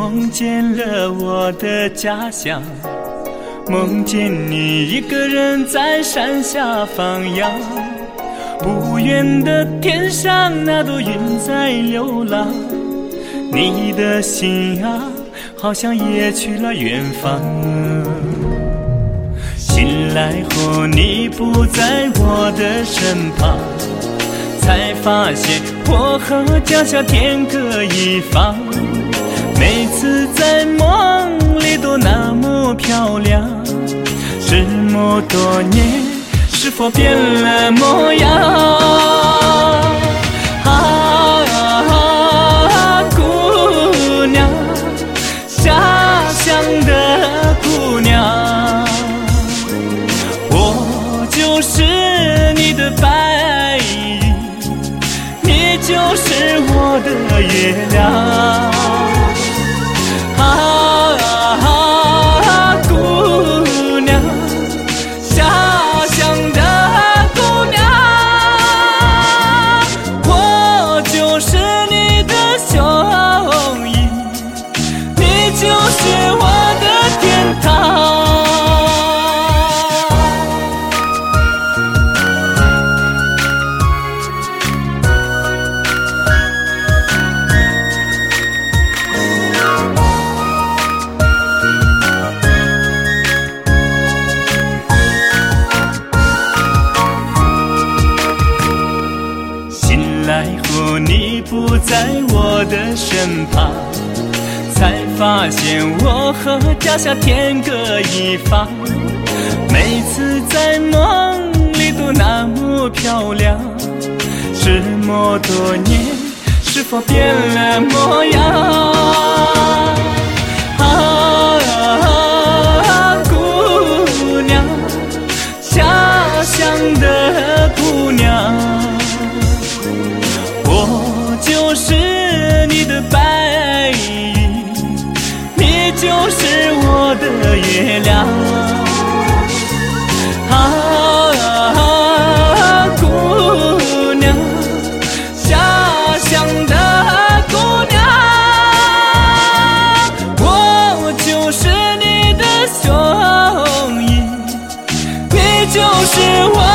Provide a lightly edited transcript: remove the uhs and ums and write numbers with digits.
梦见了我的家乡，梦见你一个人在山下放羊，不远的天上那朵云在流浪，你的心啊好像也去了远方。醒来后你不在我的身旁，才发现我和家乡天各一方。每次在梦里都那么漂亮，这么多年是否变了模样？姑娘，家乡的姑娘，我就是你的白云，你就是我的月亮。姑娘，家乡的姑娘，我就是你的雄鹰，你就是我的天堂。来后你不在我的身旁，才发现我和家乡天各一方。每次在梦里都那么漂亮，这么多年是否变了模样？姑娘，家乡的姑娘，我就是你的白云，你就是我的月亮。姑娘，家乡的姑娘，我就是你的雄鹰，你就是我